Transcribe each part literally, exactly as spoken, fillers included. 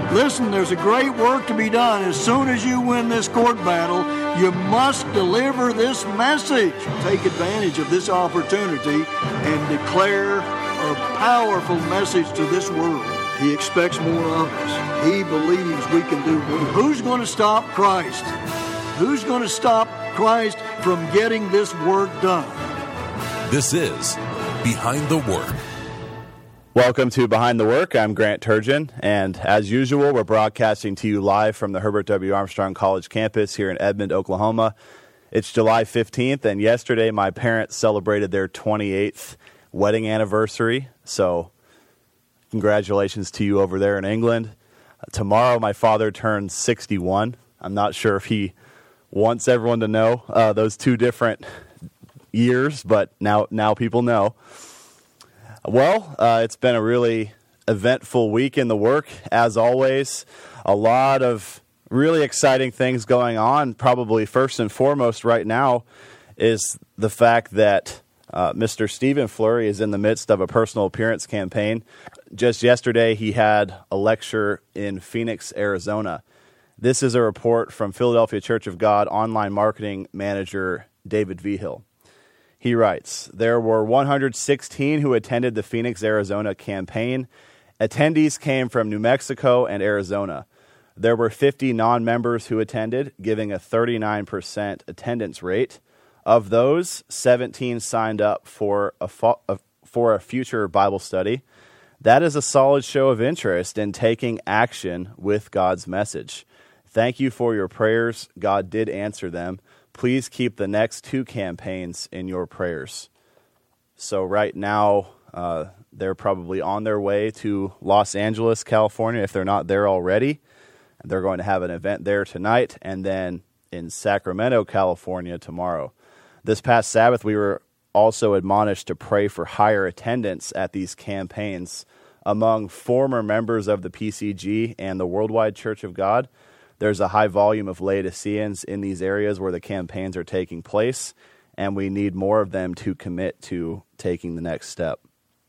Listen, there's a great work to be done. As soon as you win this court battle, you must deliver this message. Take advantage of this opportunity and declare a powerful message to this world. He expects more of us. He believes we can do more. Who's going to stop Christ? Who's going to stop Christ from getting this work done? This is Behind the Work. Welcome to Behind the Work. I'm Grant Turgeon, and as usual, we're broadcasting to you live from the Herbert W. Armstrong College campus here in Edmond, Oklahoma. It's July fifteenth, and yesterday my parents celebrated their twenty-eighth wedding anniversary, so congratulations to you over there in England. Uh, tomorrow, my father turns sixty-one. I'm not sure if he wants everyone to know uh, those two different years, but now, now people know. Well, uh, it's been a really eventful week in the work, as always. A lot of really exciting things going on. Probably first and foremost right now is the fact that uh, Mister Stephen Flurry is in the midst of a personal appearance campaign. Just yesterday, he had a lecture in Phoenix, Arizona. This is a report from Philadelphia Church of God online marketing manager David Vigil. He writes, there were one hundred sixteen who attended the Phoenix, Arizona campaign. Attendees came from New Mexico and Arizona. There were fifty non-members who attended, giving a thirty-nine percent attendance rate. Of those, seventeen signed up for a, fo- for a future Bible study. That is a solid show of interest in taking action with God's message. Thank you for your prayers. God did answer them. Please keep the next two campaigns in your prayers. So right now, uh, they're probably on their way to Los Angeles, California, if they're not there already. They're going to have an event there tonight, and then in Sacramento, California tomorrow. This past Sabbath, we were also admonished to pray for higher attendance at these campaigns among former members of the P C G and the Worldwide Church of God. There's a high volume of Laodiceans in these areas where the campaigns are taking place, and we need more of them to commit to taking the next step.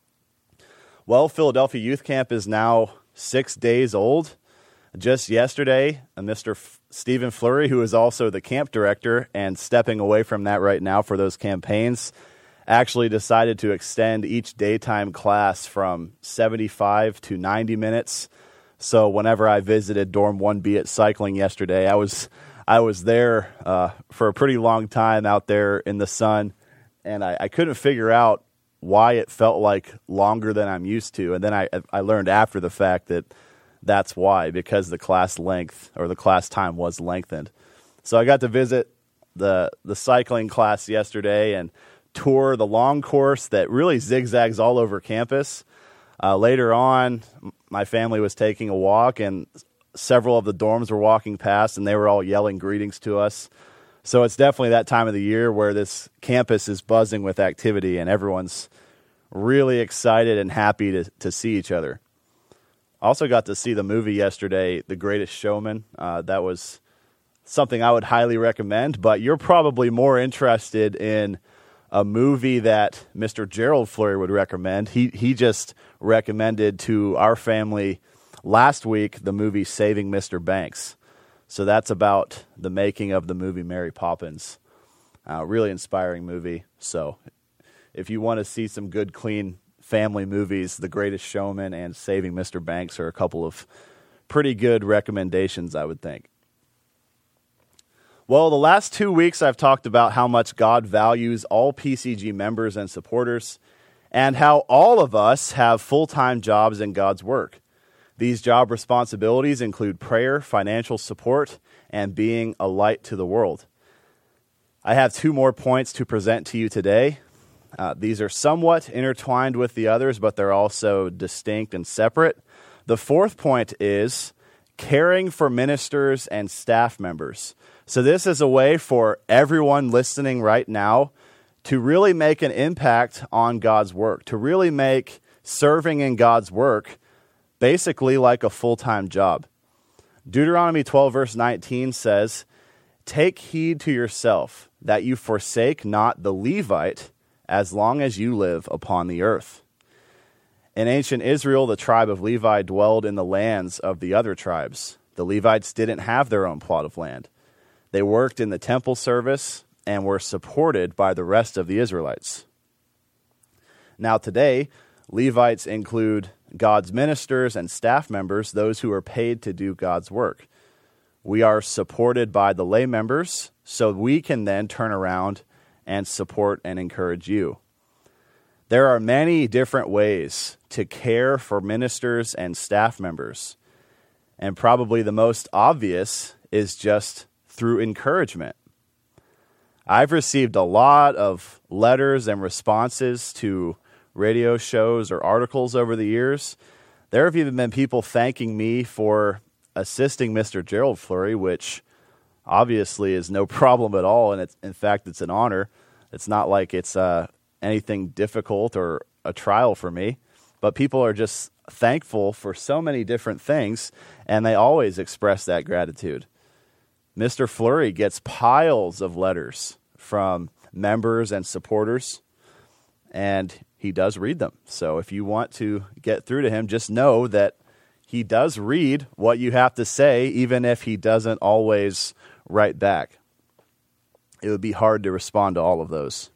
Well, Philadelphia Youth Camp is now six days old. Just yesterday, Mister F- Stephen Flurry, who is also the camp director and stepping away from that right now for those campaigns, actually decided to extend each daytime class from seventy-five to ninety minutes. So whenever I visited Dorm one B at Cycling yesterday, I was I was there uh, for a pretty long time out there in the sun, and I, I couldn't figure out why it felt like longer than I'm used to. And then I I learned after the fact that that's why, because the class length or the class time was lengthened. So I got to visit the the cycling class yesterday and tour the long course that really zigzags all over campus. Uh, later on, my family was taking a walk, and several of the dorms were walking past, and they were all yelling greetings to us. So it's definitely that time of the year where this campus is buzzing with activity, and everyone's really excited and happy to, to see each other. Also got to see the movie yesterday, The Greatest Showman. Uh, that was something I would highly recommend, but you're probably more interested in a movie that Mister Gerald Flurry would recommend. He he just recommended to our family last week the movie Saving Mister Banks. So that's about the making of the movie Mary Poppins. Uh, really inspiring movie. So if you want to see some good, clean family movies, The Greatest Showman and Saving Mister Banks are a couple of pretty good recommendations, I would think. Well, the last two weeks I've talked about how much God values all P C G members and supporters, and how all of us have full-time jobs in God's work. These job responsibilities include prayer, financial support, and being a light to the world. I have two more points to present to you today. Uh, these are somewhat intertwined with the others, but they're also distinct and separate. The fourth point is caring for ministers and staff members. So this is a way for everyone listening right now to really make an impact on God's work, to really make serving in God's work basically like a full-time job. Deuteronomy twelve verse nineteen says, "Take heed to yourself that you forsake not the Levite as long as you live upon the earth." In ancient Israel, the tribe of Levi dwelled in the lands of the other tribes. The Levites didn't have their own plot of land. They worked in the temple service and were supported by the rest of the Israelites. Now today, Levites include God's ministers and staff members, those who are paid to do God's work. We are supported by the lay members, so we can then turn around and support and encourage you. There are many different ways to care for ministers and staff members, and probably the most obvious is just through encouragement. I've received a lot of letters and responses to radio shows or articles over the years. There have even been people thanking me for assisting Mister Gerald Flurry, which obviously is no problem at all, and it's, in fact, it's an honor. It's not like it's uh, anything difficult or a trial for me, but people are just thankful for so many different things, and they always express that gratitude. Mister Flurry gets piles of letters from members and supporters, and he does read them. So if you want to get through to him, just know that he does read what you have to say, even if he doesn't always write back. It would be hard to respond to all of those.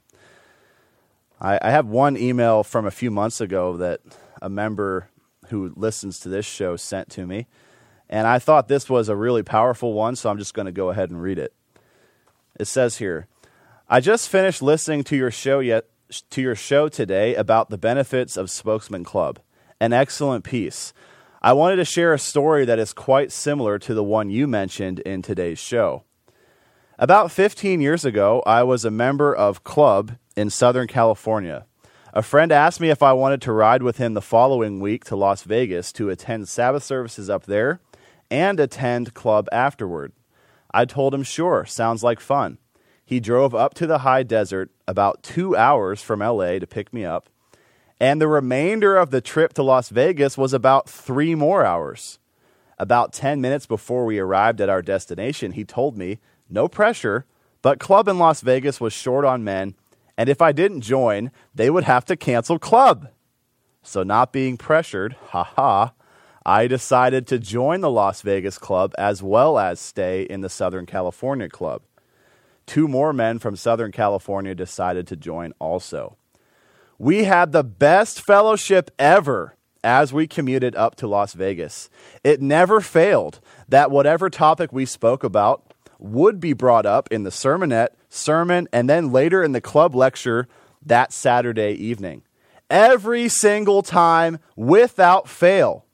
I, I have one email from a few months ago that a member who listens to this show sent to me, and I thought this was a really powerful one, so I'm just going to go ahead and read it. It says here, I just finished listening to your show yet to your show today about the benefits of Spokesman Club. An excellent piece. I wanted to share a story that is quite similar to the one you mentioned in today's show. About fifteen years ago, I was a member of Club in Southern California. A friend asked me if I wanted to ride with him the following week to Las Vegas to attend Sabbath services up there and attend Club afterward. I told him, sure, sounds like fun. He drove up to the high desert about two hours from L A to pick me up, and the remainder of the trip to Las Vegas was about three more hours. About ten minutes before we arrived at our destination, he told me, no pressure, but Club in Las Vegas was short on men, and if I didn't join, they would have to cancel Club. So not being pressured, haha, I decided to join the Las Vegas Club as well as stay in the Southern California Club. Two more men from Southern California decided to join also. We had the best fellowship ever as we commuted up to Las Vegas. It never failed that whatever topic we spoke about would be brought up in the sermonette, sermon, and then later in the club lecture that Saturday evening. Every single time, without fail.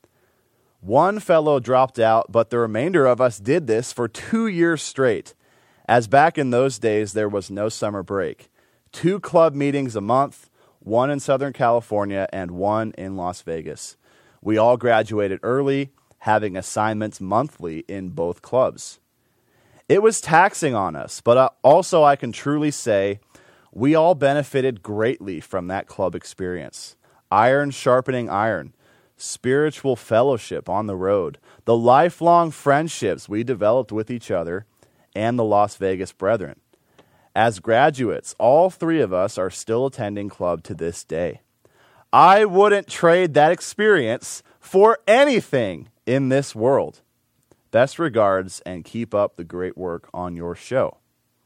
One fellow dropped out, but the remainder of us did this for two years straight, as back in those days there was no summer break. Two club meetings a month, one in Southern California and one in Las Vegas. We all graduated early, having assignments monthly in both clubs. It was taxing on us, but also I can truly say we all benefited greatly from that club experience. Iron sharpening iron, spiritual fellowship on the road, the lifelong friendships we developed with each other, and the Las Vegas brethren. As graduates, all three of us are still attending Club to this day. I wouldn't trade that experience for anything in this world. Best regards, and keep up the great work on your show.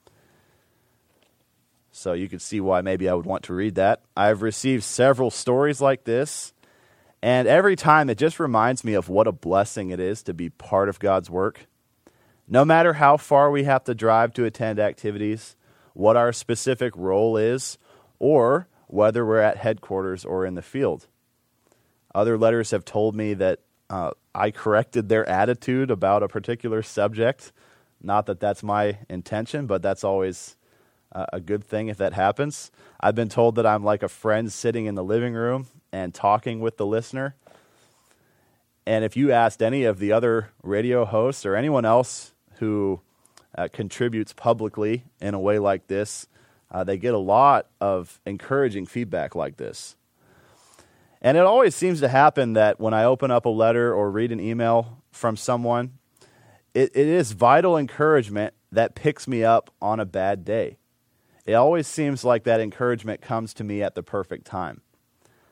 So you can see why maybe I would want to read that. I've received several stories like this, and every time it just reminds me of what a blessing it is to be part of God's work. No matter how far we have to drive to attend activities, what our specific role is, or whether we're at headquarters or in the field. Other letters have told me that uh, I corrected their attitude about a particular subject. Not that that's my intention, but that's always uh, a good thing if that happens. I've been told that I'm like a friend sitting in the living room and talking with the listener. And if you asked any of the other radio hosts or anyone else who uh, contributes publicly in a way like this, uh, they get a lot of encouraging feedback like this. And it always seems to happen that when I open up a letter or read an email from someone, it, it is vital encouragement that picks me up on a bad day. It always seems like that encouragement comes to me at the perfect time.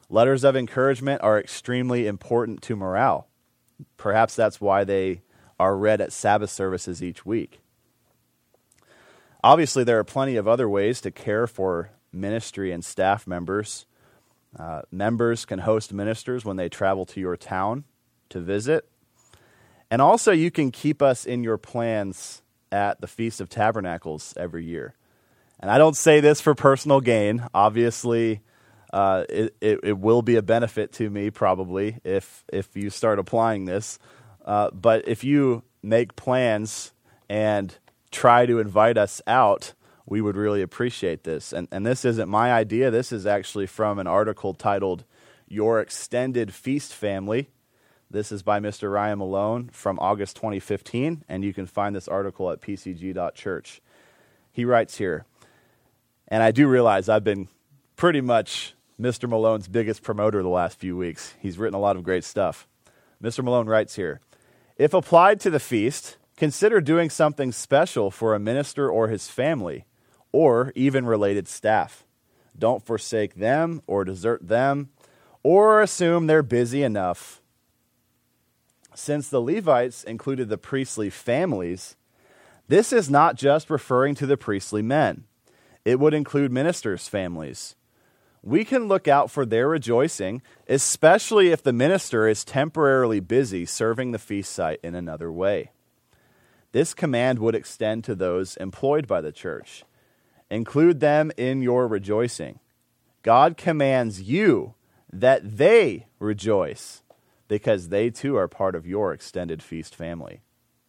Letters of encouragement are extremely important to morale. Perhaps that's why they are read at Sabbath services each week. Obviously, there are plenty of other ways to care for ministry and staff members. Uh, members can host ministers when they travel to your town to visit. And also, you can keep us in your plans at the Feast of Tabernacles every year. And I don't say this for personal gain. Obviously, uh, it, it, it will be a benefit to me probably if if you start applying this. Uh, but if you make plans and try to invite us out, we would really appreciate this. And, and this isn't my idea. This is actually from an article titled Your Extended Feast Family. This is by Mister Ryan Malone from August twenty fifteen, and you can find this article at p c g dot church. He writes here, and I do realize I've been pretty much Mister Malone's biggest promoter the last few weeks. He's written a lot of great stuff. Mister Malone writes here, if applied to the feast, consider doing something special for a minister or his family, or even related staff. Don't forsake them or desert them, or assume they're busy enough. Since the Levites included the priestly families, this is not just referring to the priestly men. It would include ministers' families. We can look out for their rejoicing, especially if the minister is temporarily busy serving the feast site in another way. This command would extend to those employed by the church. Include them in your rejoicing. God commands you that they rejoice, because they too are part of your extended feast family.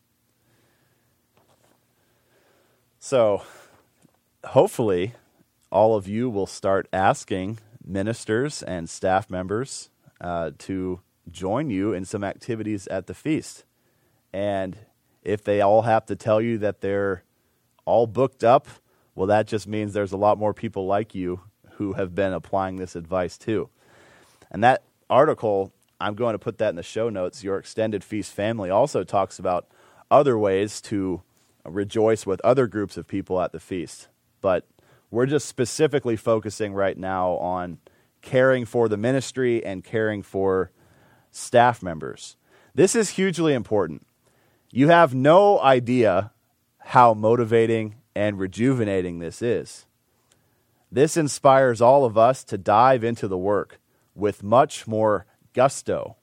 So, hopefully, all of you will start asking ministers and staff members uh, to join you in some activities at the feast. And if they all have to tell you that they're all booked up, well, that just means there's a lot more people like you who have been applying this advice too. And that article, I'm going to put that in the show notes. Your Extended Feast Family also talks about other ways to rejoice with other groups of people at the feast. But we're just specifically focusing right now on caring for the ministry and caring for staff members. This is hugely important. You have no idea how motivating and rejuvenating this is. This inspires all of us to dive into the work with much more gusto.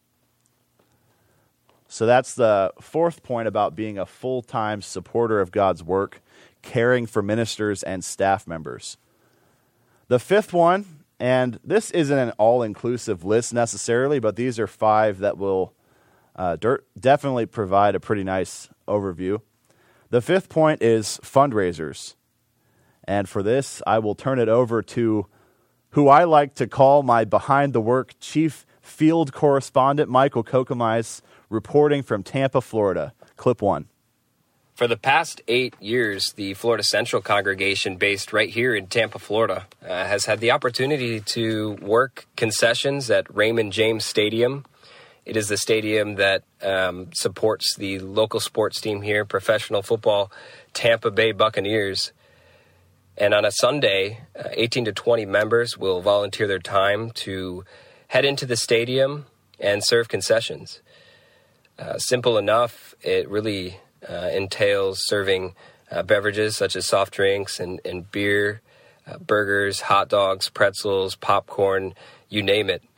So that's the fourth point about being a full-time supporter of God's work, caring for ministers and staff members. The fifth one, and this isn't an all-inclusive list necessarily, but these are five that will uh, dirt, definitely provide a pretty nice overview. The fifth point is fundraisers. And for this, I will turn it over to who I like to call my behind-the-work chief field correspondent, Michael Kokomais, reporting from Tampa, Florida. Clip one. For the past eight years, the Florida Central congregation based right here in Tampa, Florida, uh, has had the opportunity to work concessions at Raymond James Stadium. It is the stadium that um, supports the local sports team here, professional football, Tampa Bay Buccaneers. And on a Sunday, uh, eighteen to twenty members will volunteer their time to head into the stadium and serve concessions. Uh, simple enough, it really uh, entails serving uh, beverages such as soft drinks and, and beer, uh, burgers, hot dogs, pretzels, popcorn, you name it.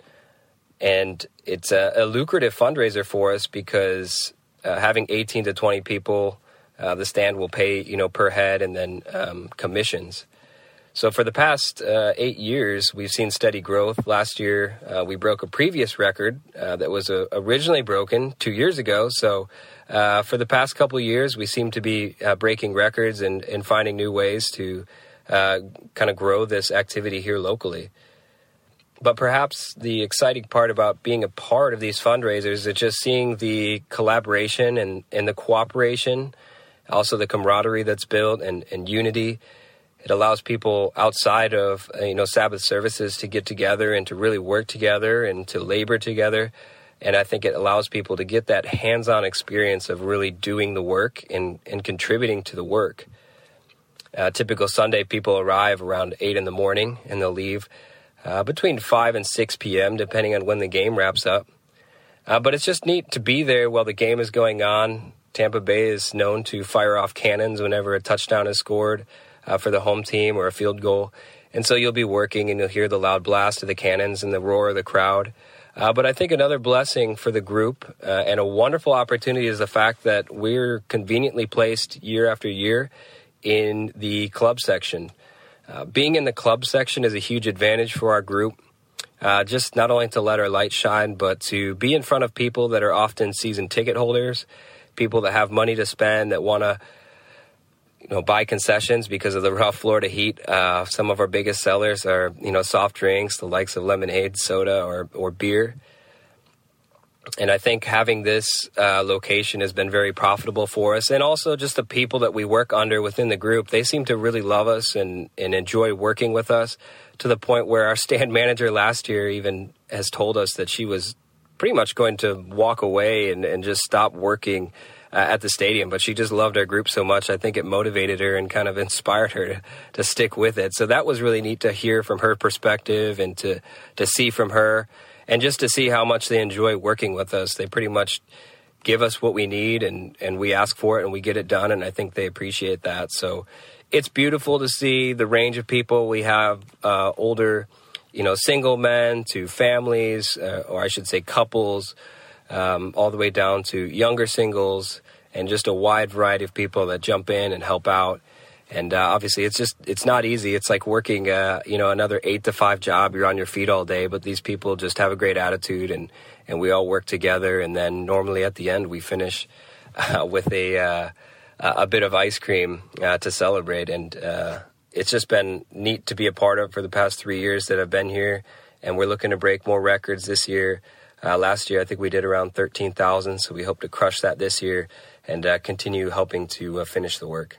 And it's a, a lucrative fundraiser for us because uh, having eighteen to twenty people, uh, the stand will pay, you know, per head and then um, commissions. So for the past uh, eight years, we've seen steady growth. Last year, uh, we broke a previous record uh, that was uh, originally broken two years ago. So uh, for the past couple of years, we seem to be uh, breaking records and, and finding new ways to uh, kind of grow this activity here locally. But perhaps the exciting part about being a part of these fundraisers is just seeing the collaboration and, and the cooperation, also the camaraderie that's built and, and unity. It allows people outside of, you know, Sabbath services to get together and to really work together and to labor together. And I think it allows people to get that hands-on experience of really doing the work and, and contributing to the work. Uh, typical Sunday, people arrive around eight in the morning and they'll leave uh, between five and six p.m., depending on when the game wraps up. Uh, but it's just neat to be there while the game is going on. Tampa Bay is known to fire off cannons whenever a touchdown is scored uh, for the home team or a field goal. And so you'll be working and you'll hear the loud blast of the cannons and the roar of the crowd. Uh, but I think another blessing for the group uh, and a wonderful opportunity is the fact that we're conveniently placed year after year in the club section. Uh, being in the club section is a huge advantage for our group. Uh, just not only to let our light shine, but to be in front of people that are often season ticket holders, people that have money to spend, that want to, you know, buy concessions because of the rough Florida heat. Uh, some of our biggest sellers are, you know, soft drinks, the likes of lemonade, soda, or or beer. And I think having this uh, location has been very profitable for us. And also just the people that we work under within the group, they seem to really love us and, and enjoy working with us, to the point where our stand manager last year even has told us that she was pretty much going to walk away and, and just stop working uh, at the stadium. But she just loved our group so much. I think it motivated her and kind of inspired her to, to stick with it. So that was really neat to hear from her perspective and to, to see from her. And just to see how much they enjoy working with us. They pretty much give us what we need, and, and we ask for it, and we get it done, and I think they appreciate that. So it's beautiful to see the range of people. We have uh, older, you know, single men to families, uh, or I should say couples, um, all the way down to younger singles, and just a wide variety of people that jump in and help out. And uh, obviously, it's just, it's not easy. It's like working, uh, you know, another eight to five job. You're on your feet all day, but these people just have a great attitude, and, and we all work together. And then normally at the end, we finish uh, with a uh, a bit of ice cream uh, to celebrate. And uh, it's just been neat to be a part of for the past three years that I've been here. And we're looking to break more records this year. Uh, last year, I think we did around thirteen thousand. So we hope to crush that this year and uh, continue helping to uh, finish the work.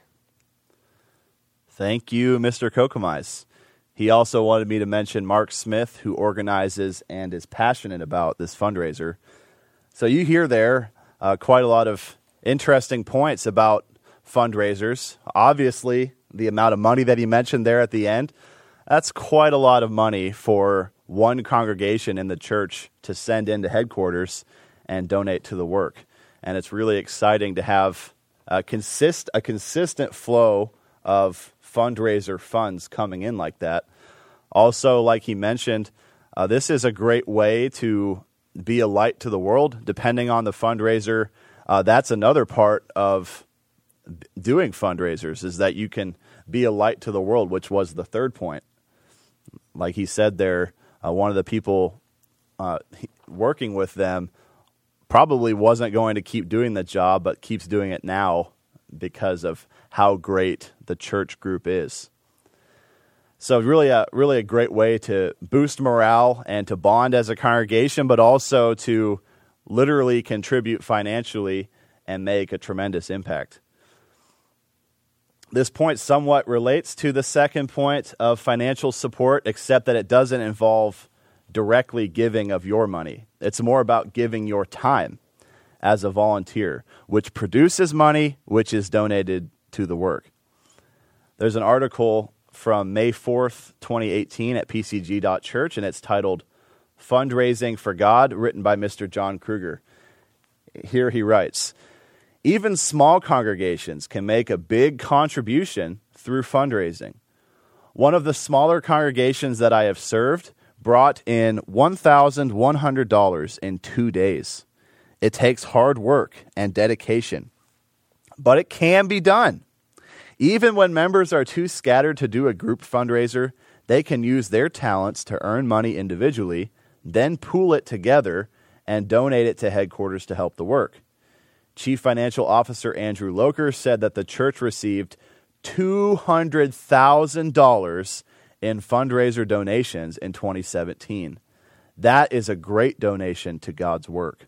Thank you, Mister Kokomize. He also wanted me to mention Mark Smith, who organizes and is passionate about this fundraiser. So you hear there uh, quite a lot of interesting points about fundraisers. Obviously, the amount of money that he mentioned there at the end, that's quite a lot of money for one congregation in the church to send into headquarters and donate to the work. And it's really exciting to have a, consist, a consistent flow of fundraiser funds coming in like that. Also, like he mentioned, uh, this is a great way to be a light to the world, depending on the fundraiser. Uh, that's another part of doing fundraisers, is that you can be a light to the world, which was the third point. Like he said there, uh, one of the people uh, working with them probably wasn't going to keep doing the job, but keeps doing it now because of how great the church group is. So really a really a great way to boost morale and to bond as a congregation, but also to literally contribute financially and make a tremendous impact. This point somewhat relates to the second point of financial support, except that it doesn't involve directly giving of your money. It's more about giving your time as a volunteer, which produces money, which is donated to the work. There's an article from May fourth, twenty eighteen at p c g dot church, and it's titled Fundraising for God, written by Mister John Kruger. Here he writes, even small congregations can make a big contribution through fundraising. One of the smaller congregations that I have served brought in one thousand one hundred dollars in two days. It takes hard work and dedication, but it can be done. Even when members are too scattered to do a group fundraiser, they can use their talents to earn money individually, then pool it together and donate it to headquarters to help the work. Chief Financial Officer Andrew Loker said that the church received two hundred thousand dollars in fundraiser donations in twenty seventeen. That is a great donation to God's work.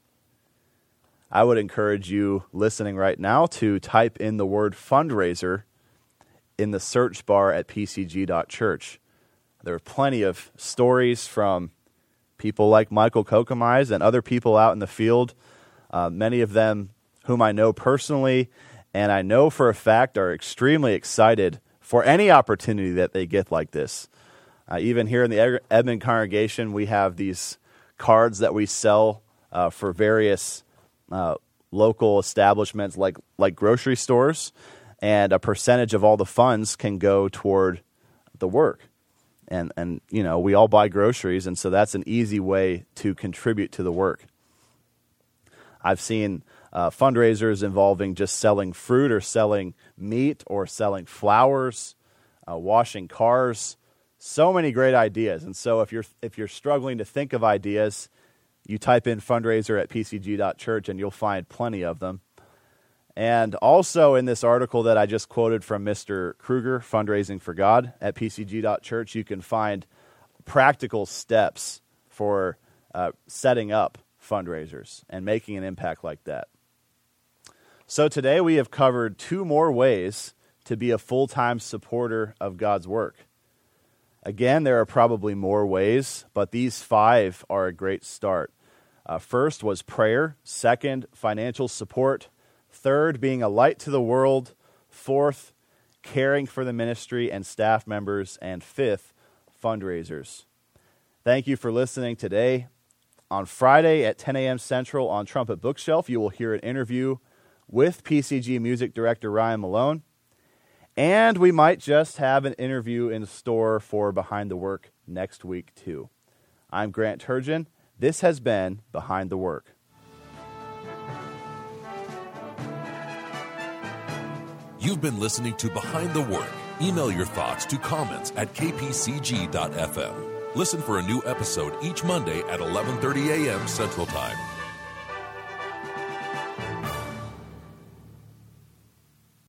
I would encourage you listening right now to type in the word fundraiser in the search bar at p c g dot church. There are plenty of stories from people like Michael Kokomize and other people out in the field, uh, many of them whom I know personally, and I know for a fact are extremely excited for any opportunity that they get like this. Uh, even here in the Edmond congregation, we have these cards that we sell uh, for various uh, local establishments like like grocery stores, and a percentage of all the funds can go toward the work. And, and you know, we all buy groceries, and so that's an easy way to contribute to the work. I've seen uh, fundraisers involving just selling fruit or selling meat or selling flowers, uh, washing cars. So many great ideas. And so if you're if you're struggling to think of ideas, you type in fundraiser at p c g dot church and you'll find plenty of them. And also in this article that I just quoted from Mister Kruger, Fundraising for God, at p c g dot church, you can find practical steps for uh, setting up fundraisers and making an impact like that. So today we have covered two more ways to be a full-time supporter of God's work. Again, there are probably more ways, but these five are a great start. Uh, first was prayer. Second, financial support. Third, being a light to the world. Fourth, caring for the ministry and staff members. And fifth, fundraisers. Thank you for listening today. On Friday at ten a.m. Central on Trumpet Bookshelf, you will hear an interview with P C G Music Director Ryan Malone. And we might just have an interview in store for Behind the Work next week, too. I'm Grant Turgeon. This has been Behind the Work. You've been listening to Behind the Work. Email your thoughts to comments at k p c g dot f m. Listen for a new episode each Monday at eleven thirty a.m. Central Time.